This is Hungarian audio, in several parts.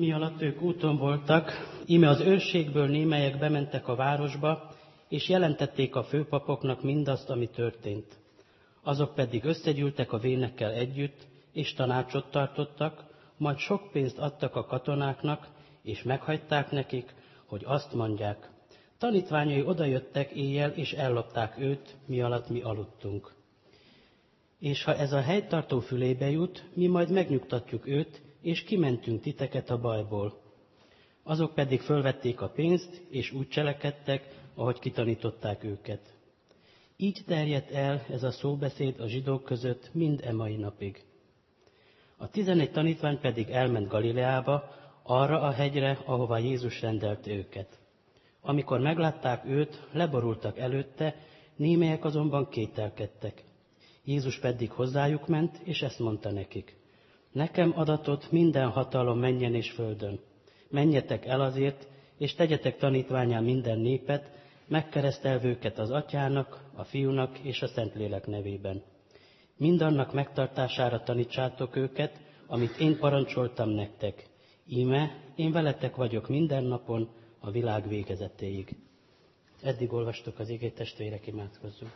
Mi alatt ők úton voltak, íme az őrségből némelyek bementek a városba, és jelentették a főpapoknak mindazt, ami történt. Azok pedig összegyűltek a vénekkel együtt, és tanácsot tartottak, majd sok pénzt adtak a katonáknak, és meghagyták nekik, hogy azt mondják. Tanítványai odajöttek éjjel, és ellopták őt, mi alatt mi aludtunk. És ha ez a helytartó fülébe jut, mi majd megnyugtatjuk őt, és kimentünk titeket a bajból. Azok pedig fölvették a pénzt, és úgy cselekedtek, ahogy kitanították őket. Így terjedt el ez a szóbeszéd a zsidók között mind e mai napig. A 11 tanítvány pedig elment Galileába, arra a hegyre, ahová Jézus rendelt őket. Amikor meglátták őt, leborultak előtte, némelyek azonban kételkedtek. Jézus pedig hozzájuk ment, és ezt mondta nekik. Nekem adatott minden hatalom mennyen és földön. Menjetek el azért, és tegyetek tanítvánnyá minden népet, megkeresztelve őket az Atyának, a Fiúnak és a Szentlélek nevében. Mindannak megtartására tanítsátok őket, amit én parancsoltam nektek. Íme, én veletek vagyok minden napon, a világ végezetéig. Eddig olvastuk az igét, testvérek, imádkozzunk.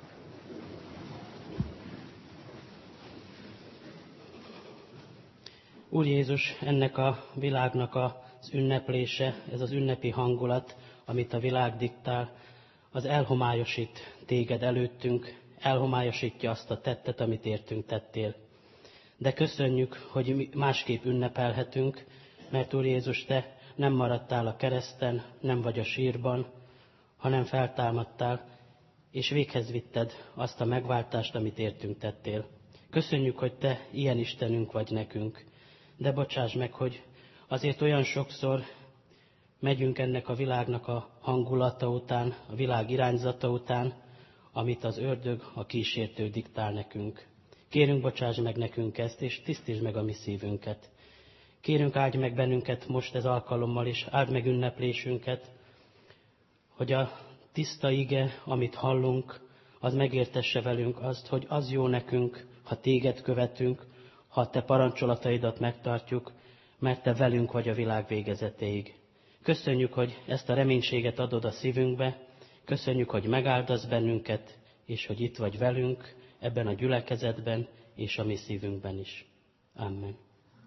Úr Jézus, ennek a világnak az ünneplése, ez az ünnepi hangulat, amit a világ diktál, az elhomályosít téged előttünk, elhomályosítja azt a tettet, amit értünk tettél. De köszönjük, hogy másképp ünnepelhetünk, mert Úr Jézus, te nem maradtál a kereszten, nem vagy a sírban, hanem feltámadtál, és véghez vitted azt a megváltást, amit értünk tettél. Köszönjük, hogy te ilyen Istenünk vagy nekünk, de bocsáss meg, hogy azért olyan sokszor megyünk ennek a világnak a hangulata után, a világ irányzata után, amit az ördög, a kísértő diktál nekünk. Kérünk, bocsáss meg nekünk ezt, és tisztítsd meg a mi szívünket. Kérünk, áldj meg bennünket most ez alkalommal is, áld meg ünneplésünket, hogy a tiszta ige, amit hallunk, az megértesse velünk azt, hogy az jó nekünk, ha téged követünk, ha te parancsolataidat megtartjuk, mert te velünk vagy a világ végezetéig. Köszönjük, hogy ezt a reménységet adod a szívünkbe, köszönjük, hogy megáldasz bennünket, és hogy itt vagy velünk ebben a gyülekezetben és a mi szívünkben is. Amen.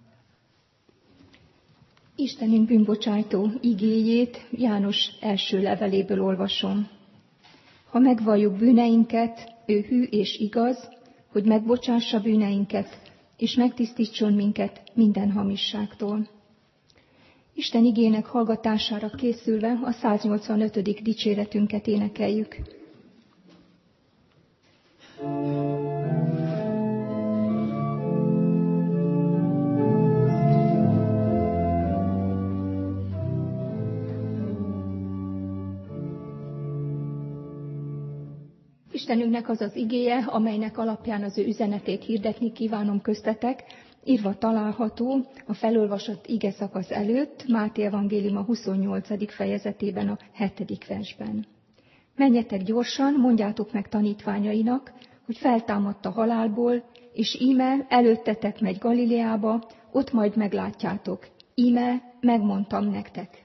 Istenünk bűnbocsájtó igéjét János első leveléből olvasom. Ha megvalljuk bűneinket, ő hű és igaz, hogy megbocsássa bűneinket, és megtisztítson minket minden hamisságtól. Isten igének hallgatására készülve a 185. dicséretünket énekeljük. Istenünknek az az igéje, amelynek alapján az ő üzenetét hirdetni kívánom köztetek, írva található a felolvasott ige szakasz előtt, Máté evangéliuma 28. fejezetében a 7. versben. Menjetek gyorsan, mondjátok meg tanítványainak, hogy feltámadt a halálból, és íme előttetek megy Galileába, ott majd meglátjátok. Íme megmondtam nektek.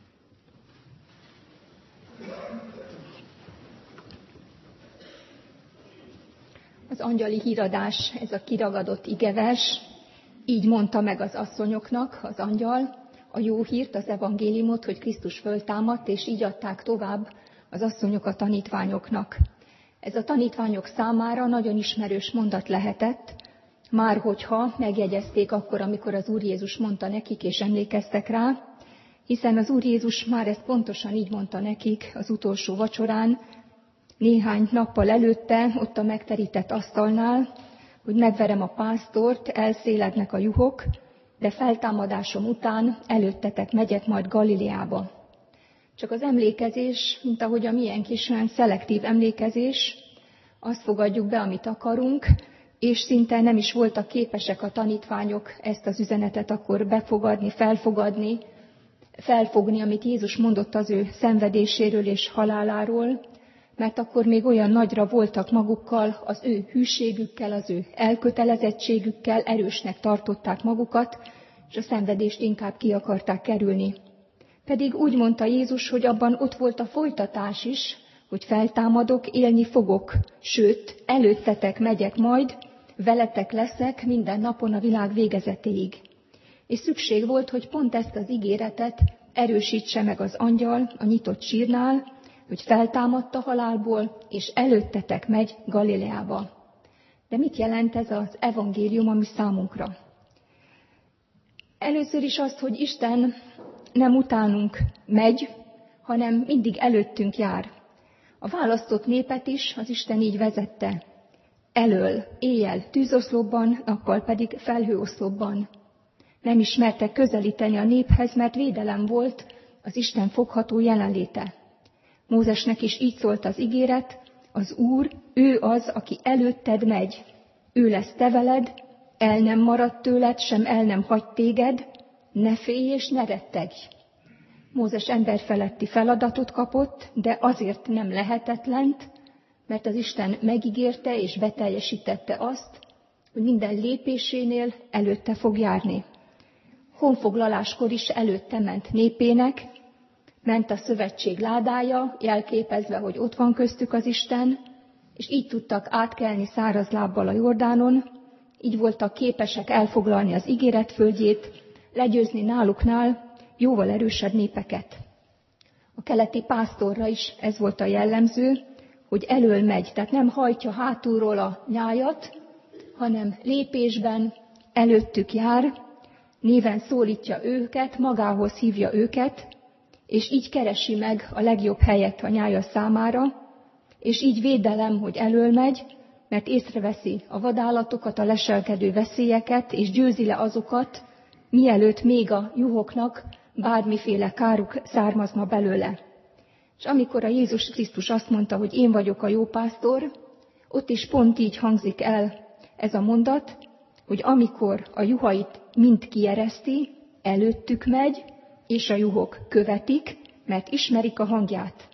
Az angyali híradás, ez a kiragadott igevers, így mondta meg az asszonyoknak az angyal a jó hírt, az evangéliumot, hogy Krisztus föltámadt, és így adták tovább az asszonyok a tanítványoknak. Ez a tanítványok számára nagyon ismerős mondat lehetett, már hogyha megjegyezték akkor, amikor az Úr Jézus mondta nekik, és emlékeztek rá, hiszen az Úr Jézus már ezt pontosan így mondta nekik az utolsó vacsorán, néhány nappal előtte, ott a megterített asztalnál, hogy megverem a pásztort, elszélednek a juhok, de feltámadásom után előttetek megyek majd Galileába. Csak az emlékezés, mint ahogy a miénk is, olyan szelektív emlékezés, azt fogadjuk be, amit akarunk, és szinte nem is voltak képesek a tanítványok ezt az üzenetet akkor befogadni, felfogni, amit Jézus mondott az ő szenvedéséről és haláláról, mert akkor még olyan nagyra voltak magukkal, az ő hűségükkel, az ő elkötelezettségükkel, erősnek tartották magukat, és a szenvedést inkább ki akarták kerülni. Pedig úgy mondta Jézus, hogy abban ott volt a folytatás is, hogy feltámadok, élni fogok, sőt, előttetek megyek majd, veletek leszek minden napon a világ végezetéig. És szükség volt, hogy pont ezt az ígéretet erősítse meg az angyal a nyitott sírnál, hogy feltámadt a halálból, és előttetek megy Galileába. De mit jelent ez az evangélium a mi számunkra? Először is azt, hogy Isten nem utánunk megy, hanem mindig előttünk jár. A választott népet is az Isten így vezette. Elől, éjjel tűzoszlopban, nappal pedig felhőoszlopban. Nem ismertek közelíteni a néphez, mert védelem volt az Isten fogható jelenléte. Mózesnek is így szólt az ígéret, az Úr, ő az, aki előtted megy. Ő lesz te veled, el nem marad tőled, sem el nem hagy téged, ne félj és ne rettegj. Mózes emberfeletti feladatot kapott, de azért nem lehetetlent, mert az Isten megígérte és beteljesítette azt, hogy minden lépésénél előtte fog járni. Honfoglaláskor is előtte ment népének, ment a szövetség ládája, jelképezve, hogy ott van köztük az Isten, és így tudtak átkelni száraz lábbal a Jordánon, így voltak képesek elfoglalni az ígéret földjét, legyőzni náluknál jóval erősebb népeket. A keleti pásztorra is ez volt a jellemző, hogy elől megy, tehát nem hajtja hátulról a nyájat, hanem lépésben előttük jár, néven szólítja őket, magához hívja őket, és így keresi meg a legjobb helyet a nyája számára, és így védelem, hogy elől megy, mert észreveszi a vadállatokat, a leselkedő veszélyeket, és győzi le azokat, mielőtt még a juhoknak bármiféle káruk származna belőle. És amikor a Jézus Krisztus azt mondta, hogy én vagyok a jó pásztor, ott is pont így hangzik el ez a mondat, hogy amikor a juhait mind kiereszti, előttük megy, és a juhok követik, mert ismerik a hangját.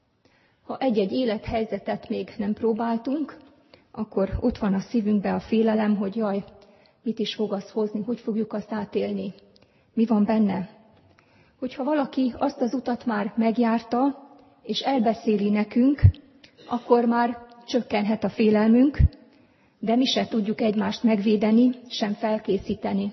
Ha egy-egy élethelyzetet még nem próbáltunk, akkor ott van a szívünkben a félelem, hogy jaj, mit is fog az hozni, hogy fogjuk azt átélni, mi van benne. Hogyha valaki azt az utat már megjárta, és elbeszéli nekünk, akkor már csökkenhet a félelmünk, de mi se tudjuk egymást megvédeni, sem felkészíteni.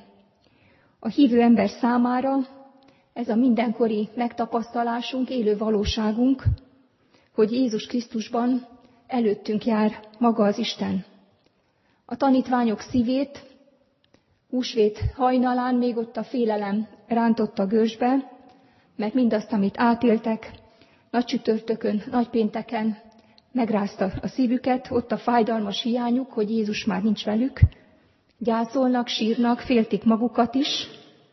A hívő ember számára ez a mindenkori megtapasztalásunk, élő valóságunk, hogy Jézus Krisztusban előttünk jár maga az Isten. A tanítványok szívét húsvét hajnalán még ott a félelem rántotta gőzsbe, mert mindazt, amit átéltek, nagycsütörtökön, nagypénteken megrázta a szívüket, ott a fájdalmas hiányuk, hogy Jézus már nincs velük, gyászolnak, sírnak, féltik magukat is,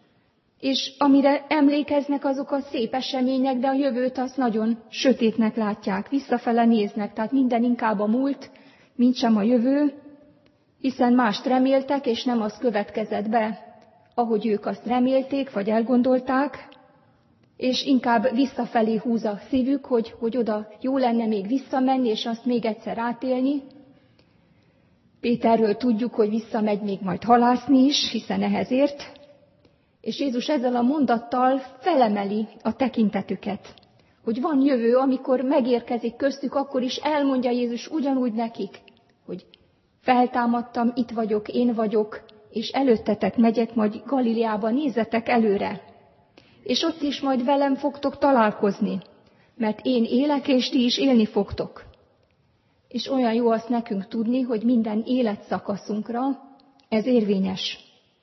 és amire emlékeznek, azok a szép események, de a jövőt azt nagyon sötétnek látják, visszafele néznek, tehát minden inkább a múlt, mint sem a jövő, hiszen mást reméltek, és nem az következett be, ahogy ők azt remélték, vagy elgondolták, és inkább visszafelé húz a szívük, hogy oda jó lenne még visszamenni, és azt még egyszer átélni. Péterről tudjuk, hogy visszamegy még majd halászni is, hiszen ehhez ért, és Jézus ezzel a mondattal felemeli a tekintetüket, hogy van jövő, amikor megérkezik köztük, akkor is elmondja Jézus ugyanúgy nekik, hogy feltámadtam, itt vagyok, én vagyok, és előttetek megyek, majd Galileába, nézzetek előre. És ott is majd velem fogtok találkozni, mert én élek, és ti is élni fogtok. És olyan jó azt nekünk tudni, hogy minden életszakaszunkra ez érvényes.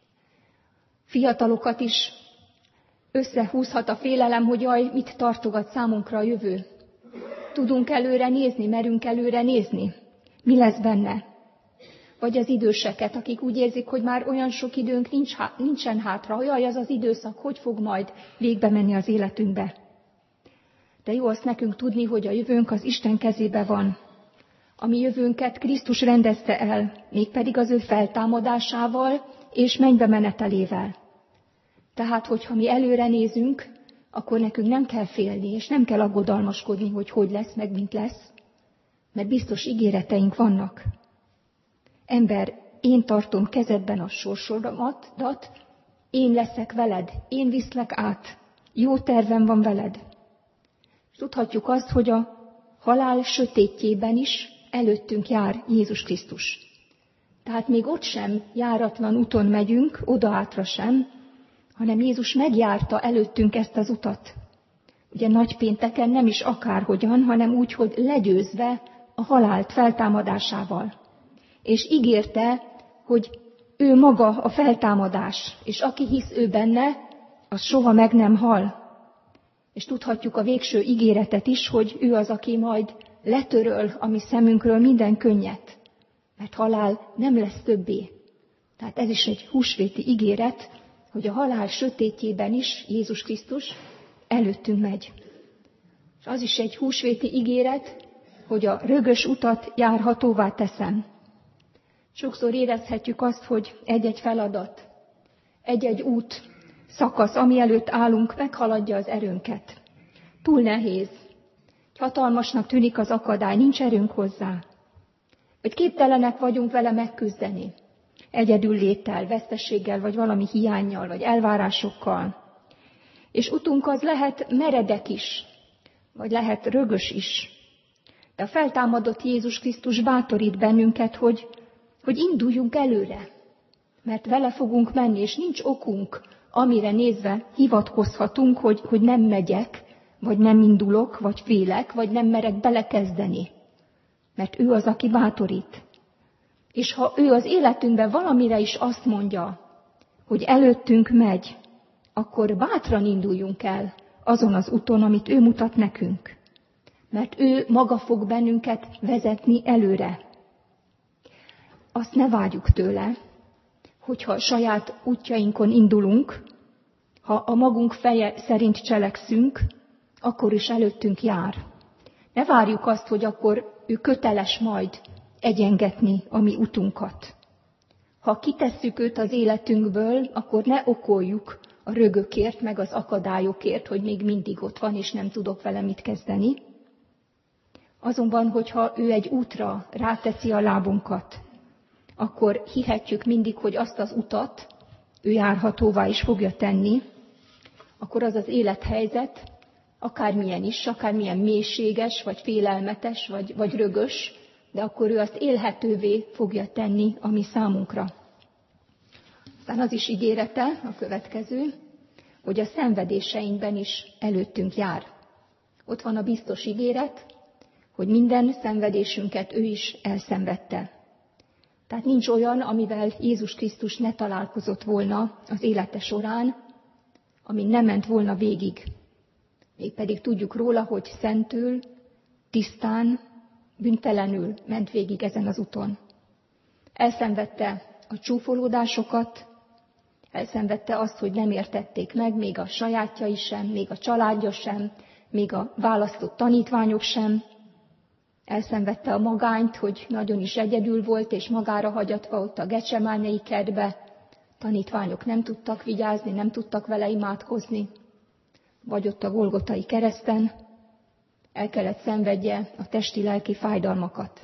Fiatalokat is összehúzhat a félelem, hogy jaj, mit tartogat számunkra a jövő. Tudunk előre nézni, merünk előre nézni. Mi lesz benne? Vagy az időseket, akik úgy érzik, hogy már olyan sok időnk nincsen hátra. Jaj, az az időszak, hogy fog majd végbe menni az életünkbe. De jó azt nekünk tudni, hogy a jövőnk az Isten kezébe van. A mi jövőnket Krisztus rendezte el, mégpedig az ő feltámadásával és mennybe menetelével. Tehát, hogyha mi előre nézünk, akkor nekünk nem kell félni, és nem kell aggodalmaskodni, hogy lesz, meg mint lesz, mert biztos ígéreteink vannak. Ember, én tartom kezedben a sorsodat, én leszek veled, én viszlek át, jó tervem van veled. És tudhatjuk azt, hogy a halál sötétjében is előttünk jár Jézus Krisztus. Tehát még ott sem járatlan úton megyünk, odaátra sem, hanem Jézus megjárta előttünk ezt az utat. Ugye nagypénteken nem is akárhogyan, hanem úgy, hogy legyőzve a halált feltámadásával. És ígérte, hogy ő maga a feltámadás, és aki hisz ő benne, az soha meg nem hal. És tudhatjuk a végső ígéretet is, hogy ő az, aki majd letöröl a mi szemünkről minden könnyet, mert halál nem lesz többé. Tehát ez is egy húsvéti ígéret, hogy a halál sötétjében is Jézus Krisztus előttünk megy. És az is egy húsvéti ígéret, hogy a rögös utat járhatóvá teszem. Sokszor érezhetjük azt, hogy egy-egy feladat, egy-egy út, szakasz, ami előtt állunk, meghaladja az erőnket. Túl nehéz. Hatalmasnak tűnik az akadály, nincs erőnk hozzá. Vagy képtelenek vagyunk vele megküzdeni. Egyedül léttel, vesztességgel, vagy valami hiánnyal, vagy elvárásokkal. És utunk az lehet meredek is, vagy lehet rögös is. De a feltámadott Jézus Krisztus bátorít bennünket, hogy induljunk előre. Mert vele fogunk menni, és nincs okunk, amire nézve hivatkozhatunk, hogy nem megyek, vagy nem indulok, vagy félek, vagy nem merek belekezdeni. Mert ő az, aki bátorít. És ha ő az életünkben valamire is azt mondja, hogy előttünk megy, akkor bátran induljunk el azon az úton, amit ő mutat nekünk. Mert ő maga fog bennünket vezetni előre. Azt ne várjuk tőle, hogyha a saját útjainkon indulunk, ha a magunk feje szerint cselekszünk, akkor is előttünk jár. Ne várjuk azt, hogy akkor ő köteles majd egyengetni a mi utunkat. Ha kitesszük őt az életünkből, akkor ne okoljuk a rögökért, meg az akadályokért, hogy még mindig ott van, és nem tudok vele mit kezdeni. Azonban, hogyha ő egy útra ráteszi a lábunkat, akkor hihetjük mindig, hogy azt az utat ő járhatóvá is fogja tenni, akkor az az élethelyzet, akármilyen is, akármilyen mélységes, vagy félelmetes, vagy rögös, de akkor ő azt élhetővé fogja tenni a mi számunkra. Aztán az is ígérete, a következő, hogy a szenvedéseinkben is előttünk jár. Ott van a biztos ígéret, hogy minden szenvedésünket ő is elszenvedte. Tehát nincs olyan, amivel Jézus Krisztus ne találkozott volna az élete során, amin nem ment volna végig. Mégpedig tudjuk róla, hogy szentül, tisztán, bűntelenül ment végig ezen az úton. Elszenvedte a csúfolódásokat, elszenvedte azt, hogy nem értették meg, még a sajátjai sem, még a családja sem, még a választott tanítványok sem. Elszenvedte a magányt, hogy nagyon is egyedül volt, és magára hagyatva ott a Getsemániai kertbe. Tanítványok nem tudtak vigyázni, nem tudtak vele imádkozni. Vagy ott a Golgotai kereszten el kellett szenvedje a testi-lelki fájdalmakat.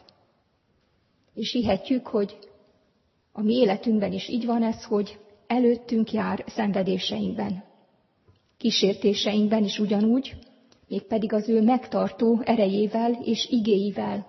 És hihetjük, hogy a mi életünkben is így van ez, hogy előttünk jár szenvedéseinkben. Kísértéseinkben is ugyanúgy, mégpedig az ő megtartó erejével és igéivel.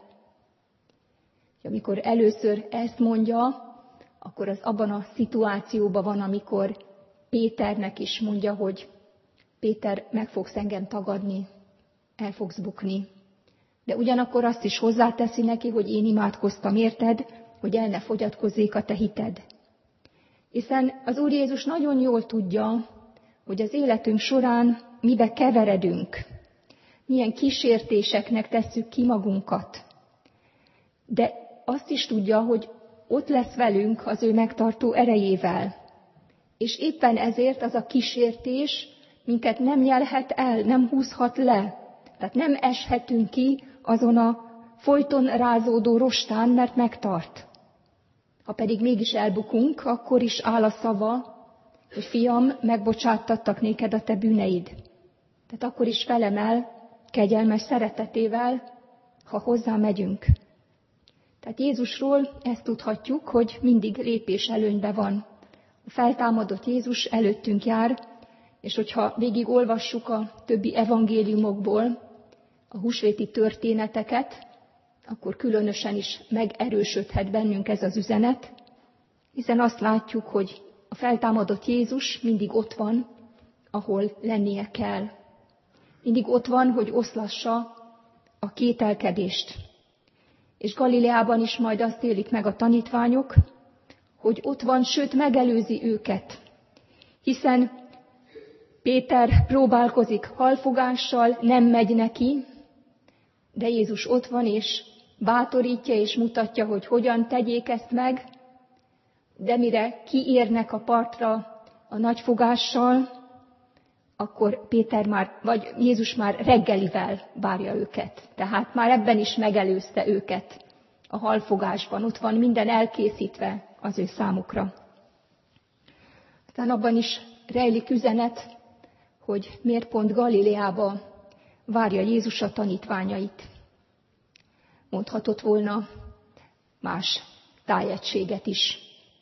Amikor először ezt mondja, akkor az abban a szituációban van, amikor Péternek is mondja, hogy Péter, meg fogsz engem tagadni, el fogsz bukni. De ugyanakkor azt is hozzáteszi neki, hogy én imádkoztam érted, hogy el ne fogyatkozzék a te hited. Hiszen az Úr Jézus nagyon jól tudja, hogy az életünk során mibe keveredünk, milyen kísértéseknek tesszük ki magunkat. De azt is tudja, hogy ott lesz velünk az ő megtartó erejével. És éppen ezért az a kísértés minket nem nyelhet el, nem húzhat le. Tehát nem eshetünk ki azon a folyton rázódó rostán, mert megtart. Ha pedig mégis elbukunk, akkor is áll a szava, hogy fiam, megbocsáttattak néked a te bűneid. Tehát akkor is felemel kegyelmes szeretetével, ha hozzá megyünk. Tehát Jézusról ezt tudhatjuk, hogy mindig lépés előnyben van A feltámadott Jézus előttünk jár, és hogyha végig olvassuk a többi evangéliumokból a húsvéti történeteket, akkor különösen is megerősödhet bennünk ez az üzenet, hiszen azt látjuk, hogy a feltámadott Jézus mindig ott van, ahol lennie kell. Mindig ott van, hogy oszlassa a kételkedést. És Galileában is majd azt élik meg a tanítványok, hogy ott van, sőt megelőzi őket. Hiszen Péter próbálkozik halfogással, nem megy neki, de Jézus ott van, és bátorítja, és mutatja, hogy hogyan tegyék ezt meg, de mire kiérnek a partra a nagyfogással, akkor Jézus már reggelivel várja őket. Tehát már ebben is megelőzte őket a halfogásban. Ott van minden elkészítve az ő számukra. Aztán abban is rejlik üzenet, hogy miért pont Galileába várja Jézus a tanítványait. Mondhatott volna más tájegységet is.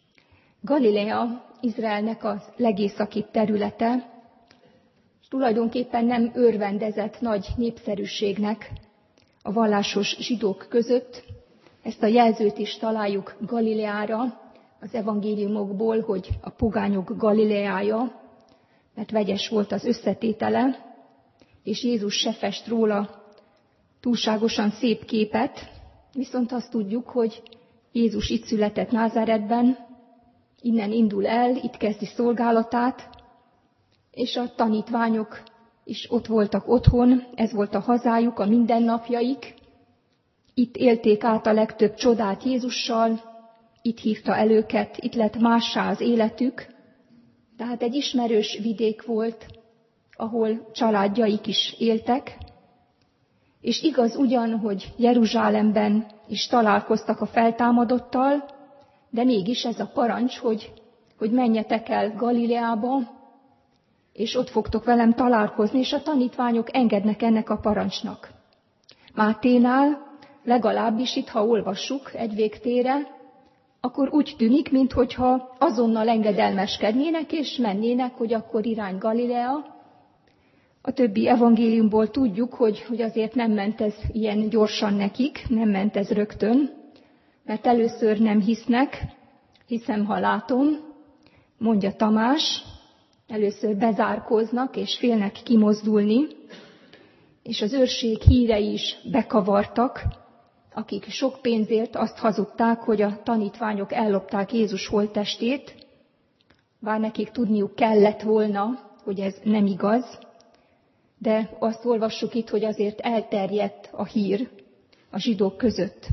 Galilea Izraelnek az legészakibb területe, és tulajdonképpen nem örvendezett nagy népszerűségnek a vallásos zsidók között. Ezt a jelzőt is találjuk Galileára az evangéliumokból, hogy a pogányok Galileája, mert vegyes volt az összetétele, és Jézus se fest róla túlságosan szép képet, viszont azt tudjuk, hogy Jézus itt született Názáretben, innen indul el, itt kezdi szolgálatát, és a tanítványok is ott voltak otthon, ez volt a hazájuk, a mindennapjaik. Itt élték át a legtöbb csodát Jézussal, itt hívta el őket, itt lett mássá az életük. Tehát egy ismerős vidék volt, ahol családjaik is éltek, és igaz ugyan, hogy Jeruzsálemben is találkoztak a feltámadottal, de mégis ez a parancs, hogy menjetek el Galileába, és ott fogtok velem találkozni, és a tanítványok engednek ennek a parancsnak. Máténál, legalábbis itt, ha olvassuk egy végtére, akkor úgy tűnik, minthogyha azonnal engedelmeskednének, és mennének, hogy akkor irány Galilea. A többi evangéliumból tudjuk, hogy azért nem ment ez ilyen gyorsan nekik, nem ment ez rögtön, mert először nem hisznek, hiszem, ha látom, mondja Tamás, először bezárkóznak, és félnek kimozdulni, és az őrség hírei is bekavartak, akik sok pénzért azt hazudták, hogy a tanítványok ellopták Jézus holttestét, bár nekik tudniuk kellett volna, hogy ez nem igaz, de azt olvassuk itt, hogy azért elterjedt a hír a zsidók között.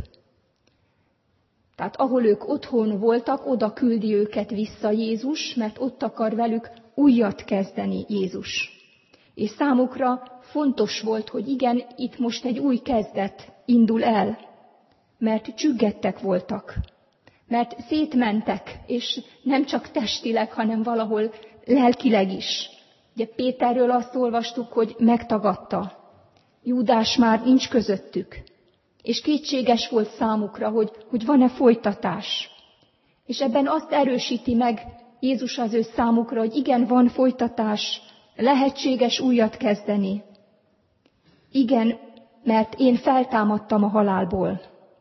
Tehát ahol ők otthon voltak, oda küldi őket vissza Jézus, mert ott akar velük újat kezdeni Jézus. És számukra fontos volt, hogy igen, itt most egy új kezdet indul el, mert csüggettek voltak, mert szétmentek, és nem csak testileg, hanem valahol lelkileg is. Ugye Péterről azt olvastuk, hogy megtagadta. Júdás már nincs közöttük. És kétséges volt számukra, hogy van-e folytatás. És ebben azt erősíti meg Jézus az ő számukra, hogy igen, van folytatás, lehetséges újat kezdeni. Igen, mert én feltámadtam a halálból.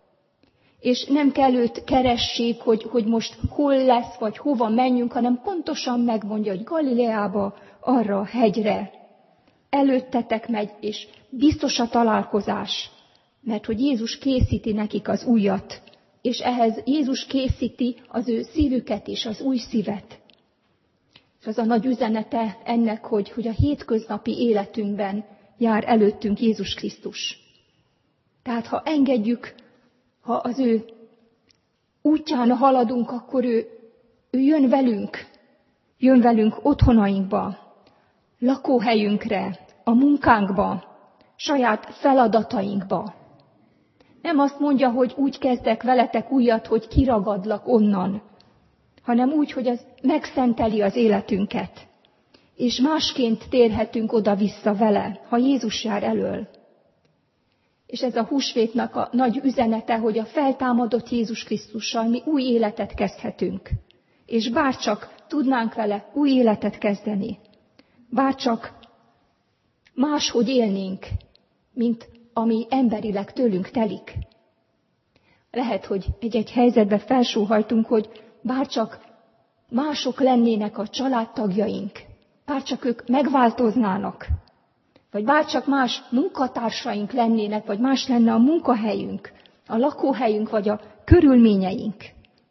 És nem kell őt keressék, hogy most hol lesz, vagy hova menjünk, hanem pontosan megmondja, hogy Galileába, arra a hegyre. Előttetek megy, és biztos a találkozás, mert hogy Jézus készíti nekik az újat, és ehhez Jézus készíti az ő szívüket is, az új szívet. És az a nagy üzenete ennek, hogy a hétköznapi életünkben jár előttünk Jézus Krisztus. Tehát ha engedjük, ha az ő útján haladunk, akkor ő jön velünk otthonainkba, lakóhelyünkre, a munkánkba, saját feladatainkba. Nem azt mondja, hogy úgy kezdek veletek újat, hogy kiragadlak onnan, hanem úgy, hogy az megszenteli az életünket. És másként térhetünk oda-vissza vele, ha Jézus jár elől. És ez a húsvétnak a nagy üzenete, hogy a feltámadott Jézus Krisztussal mi új életet kezdhetünk. És bárcsak tudnánk vele új életet kezdeni. Bárcsak máshogy élnénk, mint ami emberileg tőlünk telik. Lehet, hogy egy-egy helyzetbe felsóhajtunk, hogy bárcsak mások lennének a családtagjaink, bárcsak ők megváltoznának, vagy bárcsak más munkatársaink lennének, vagy más lenne a munkahelyünk, a lakóhelyünk, vagy a körülményeink.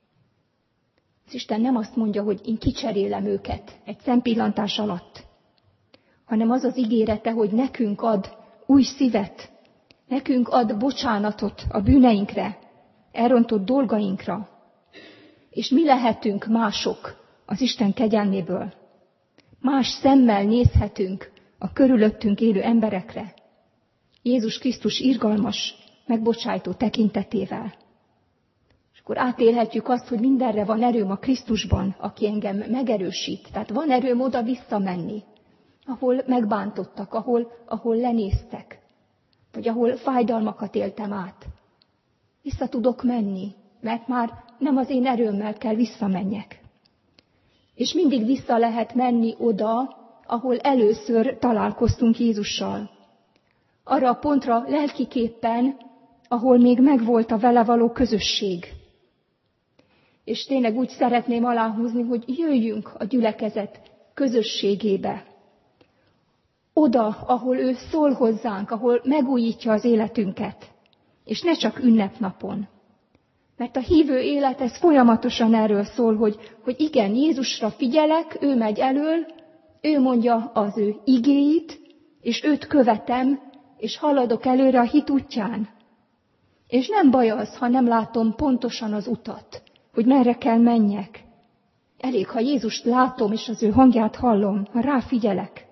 Az Isten nem azt mondja, hogy én kicserélem őket egy szempillantás alatt, hanem az az ígérete, hogy nekünk ad új szívet, nekünk ad bocsánatot a bűneinkre, elrontott dolgainkra, és mi lehetünk mások az Isten kegyelméből. Más szemmel nézhetünk a körülöttünk élő emberekre, Jézus Krisztus irgalmas, megbocsájtó tekintetével. És akkor átélhetjük azt, hogy mindenre van erőm a Krisztusban, aki engem megerősít. Tehát van erőm oda visszamenni, ahol megbántottak, ahol lenéztek, vagy ahol fájdalmakat éltem át. Vissza tudok menni, mert már nem az én erőmmel kell visszamenjek. És mindig vissza lehet menni oda, ahol először találkoztunk Jézussal. Arra a pontra lelkiképpen, ahol még megvolt a vele való közösség. És tényleg úgy szeretném aláhúzni, hogy jöjjünk a gyülekezet közösségébe. Oda, ahol ő szól hozzánk, ahol megújítja az életünket. És ne csak ünnepnapon. Mert a hívő élet, ez folyamatosan erről szól, hogy igen, Jézusra figyelek, ő megy elől, ő mondja az ő igéit, és őt követem, és haladok előre a hit útján. És nem baj az, ha nem látom pontosan az utat, hogy merre kell menjek. Elég, ha Jézust látom, és az ő hangját hallom, ha ráfigyelek.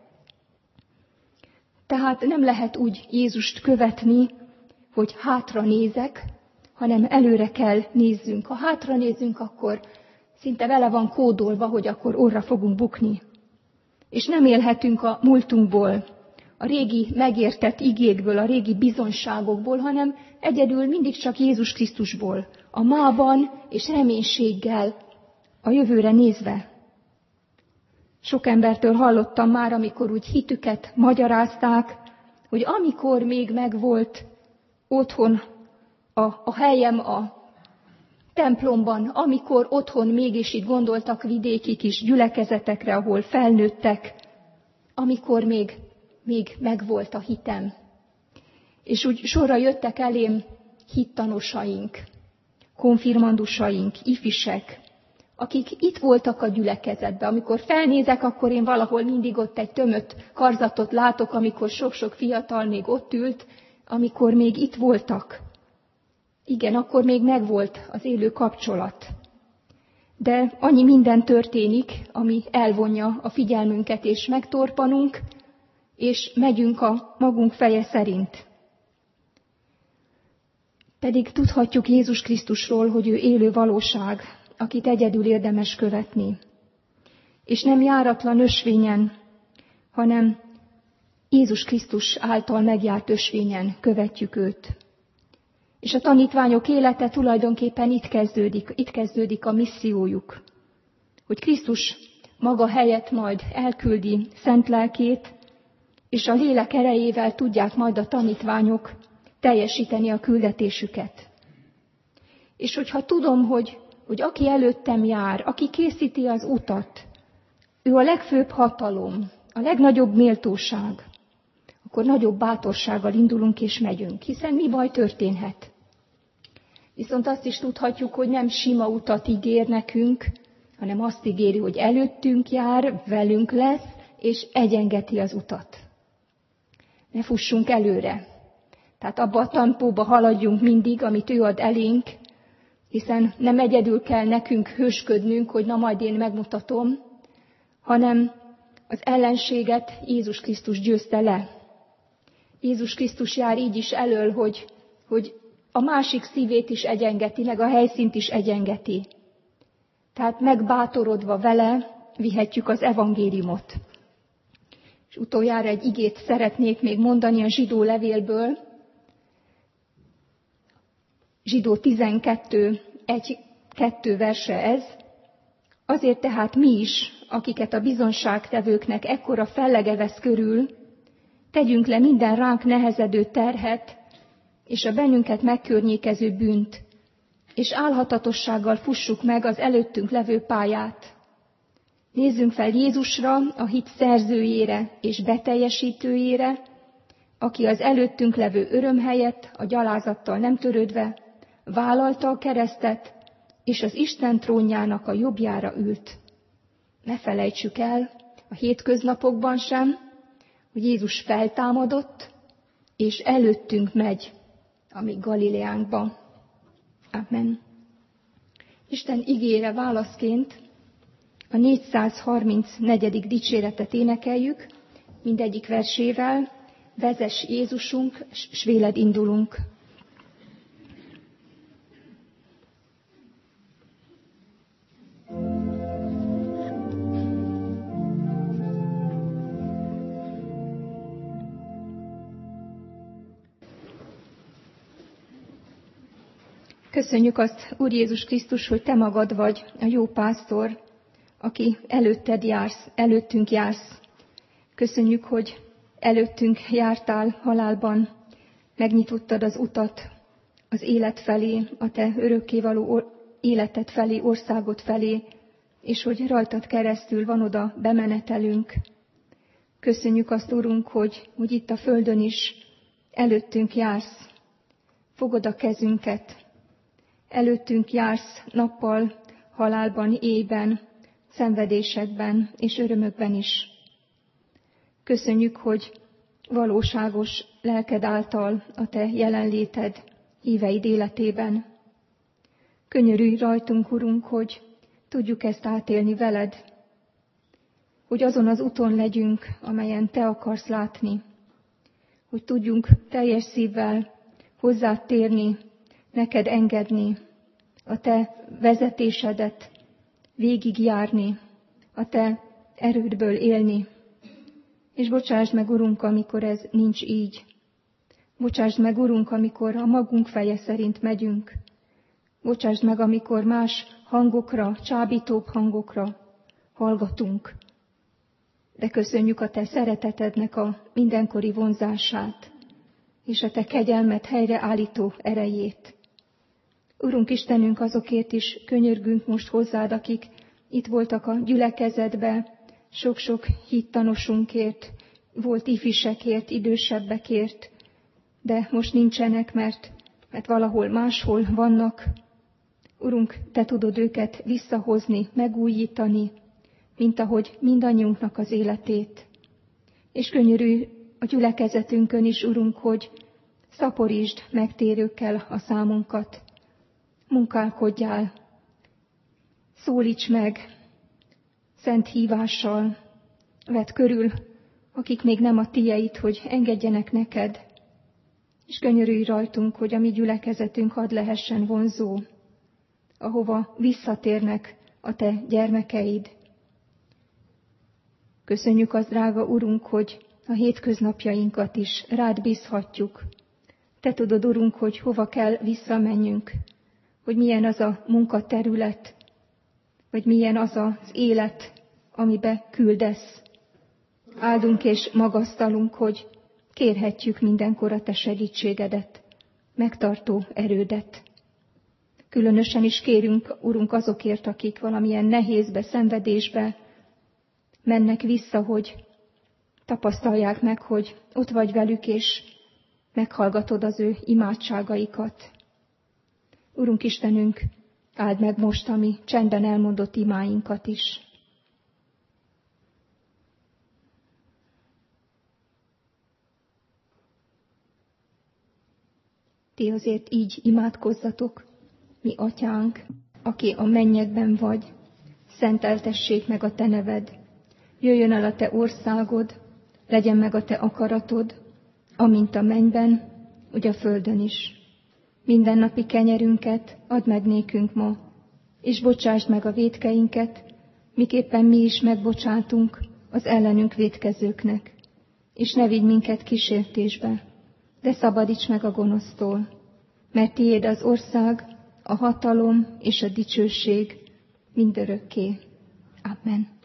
Tehát nem lehet úgy Jézust követni, hogy hátra nézek, hanem előre kell nézzünk. Ha hátra nézzünk, akkor szinte vele van kódolva, hogy akkor orra fogunk bukni. És nem élhetünk a múltunkból, a régi megértett igékből, a régi bizonyságokból, hanem egyedül mindig csak Jézus Krisztusból, a mában és reménységgel a jövőre nézve. Sok embertől hallottam már, amikor úgy hitüket magyarázták, hogy amikor még megvolt otthon a helyem a templomban, amikor otthon mégis itt gondoltak vidéki kis gyülekezetekre, ahol felnőttek, amikor még megvolt a hitem. És úgy sorra jöttek elém hittanosaink, konfirmandusaink, ifisek, akik itt voltak a gyülekezetben. Amikor felnézek, akkor én valahol mindig ott egy tömött karzatot látok, amikor sok-sok fiatal még ott ült, amikor még itt voltak. Igen, akkor még megvolt az élő kapcsolat. De annyi minden történik, ami elvonja a figyelmünket, és megtorpanunk, és megyünk a magunk feje szerint. Pedig tudhatjuk Jézus Krisztusról, hogy ő élő valóság, akit egyedül érdemes követni. És nem járatlan ösvényen, hanem Jézus Krisztus által megjárt ösvényen követjük őt. És a tanítványok élete tulajdonképpen itt kezdődik a missziójuk, hogy Krisztus maga helyett majd elküldi szent lelkét, és a lélek erejével tudják majd a tanítványok teljesíteni a küldetésüket. És hogyha tudom, hogy aki előttem jár, aki készíti az utat, ő a legfőbb hatalom, a legnagyobb méltóság, akkor nagyobb bátorsággal indulunk és megyünk, hiszen mi baj történhet. Viszont azt is tudhatjuk, hogy nem sima utat ígér nekünk, hanem azt ígéri, hogy előttünk jár, velünk lesz, és egyengeti az utat. Ne fussunk előre. Tehát abba a tempóba haladjunk mindig, amit ő ad elénk, hiszen nem egyedül kell nekünk hősködnünk, hogy na majd én megmutatom, hanem az ellenséget Jézus Krisztus győzte le. Jézus Krisztus jár így is elől, hogy a másik szívét is egyengeti, meg a helyszínt is egyengeti. Tehát megbátorodva vele vihetjük az evangéliumot. És utoljára egy igét szeretnék még mondani a zsidó levélből. Zsidó 12, 1-2 verse ez. Azért tehát mi is, akiket a bizonságtevőknek ekkora fellege vesz körül, tegyünk le minden ránk nehezedő terhet, és a bennünket megkörnyékező bűnt, és álhatatossággal fussuk meg az előttünk levő pályát. Nézzünk fel Jézusra, a hit szerzőjére és beteljesítőjére, aki az előttünk levő öröm helyett, a gyalázattal nem törődve, vállalta a keresztet, és az Isten trónjának a jobbjára ült. Ne felejtsük el a hétköznapokban sem, hogy Jézus feltámadott, és előttünk megy a mi Galileánkba. Amen. Isten igére válaszként a 434. dicséretet énekeljük, mindegyik versével, vezess Jézusunk, s véled indulunk. Köszönjük azt, Úr Jézus Krisztus, hogy Te magad vagy a jó pásztor, aki előttünk jársz. Köszönjük, hogy előttünk jártál halálban, megnyitottad az utat az élet felé, a Te örökkévaló életed felé, országod felé, és hogy rajtad keresztül van oda bemenetelünk. Köszönjük azt, Urunk, hogy itt a földön is előttünk jársz, fogod a kezünket, előttünk jársz nappal, halálban, éjben, szenvedésekben és örömökben is. Köszönjük, hogy valóságos lelked által a Te jelenléted híveid életében. Könyörülj rajtunk, Urunk, hogy tudjuk ezt átélni veled, hogy azon az úton legyünk, amelyen Te akarsz látni, hogy tudjunk teljes szívvel hozzád térni, neked engedni, a Te vezetésedet végigjárni, a Te erődből élni. És bocsásd meg, Urunk, amikor ez nincs így. Bocsásd meg, Urunk, amikor a magunk feje szerint megyünk. Bocsásd meg, amikor más hangokra, csábítóbb hangokra hallgatunk. De köszönjük a Te szeretetednek a mindenkori vonzását, és a Te kegyelmet helyreállító erejét. Urunk Istenünk, azokért is könyörgünk most hozzád, akik itt voltak a gyülekezetbe, sok-sok hittanosunkért, volt ifjúsekért, idősebbekért, de most nincsenek, mert valahol máshol vannak. Urunk, Te tudod őket visszahozni, megújítani, mint ahogy mindannyiunknak az életét. És könyörülj a gyülekezetünkön is, Urunk, hogy szaporítsd megtérőkkel a számunkat. Munkálkodjál, szólíts meg, szent hívással, vedd körül, akik még nem a tiéd, hogy engedjenek neked, és könyörülj rajtunk, hogy a mi gyülekezetünk hadd lehessen vonzó, ahova visszatérnek a Te gyermekeid. Köszönjük az, drága Urunk, hogy a hétköznapjainkat is rád bízhatjuk. Te tudod, Urunk, hogy hova kell visszamenjünk, hogy milyen az a munkaterület, vagy milyen az az élet, amibe küldesz. Áldunk és magasztalunk, hogy kérhetjük mindenkor a Te segítségedet, megtartó erődet. Különösen is kérünk, Urunk, azokért, akik valamilyen nehézbe, szenvedésbe mennek vissza, hogy tapasztalják meg, hogy ott vagy velük, és meghallgatod az ő imádságaikat. Urunk Istenünk, áld meg most a mi csendben elmondott imáinkat is. Ti azért így imádkozzatok, mi Atyánk, aki a mennyekben vagy, szenteltessék meg a Te neved. Jöjjön el a Te országod, legyen meg a Te akaratod, amint a mennyben, úgy a földön is. Mindennapi kenyerünket add meg nékünk ma, és bocsásd meg a vétkeinket, miképpen mi is megbocsátunk az ellenünk vétkezőknek. És ne vigy minket kísértésbe, de szabadíts meg a gonosztól, mert tiéd az ország, a hatalom és a dicsőség mindörökké. Amen.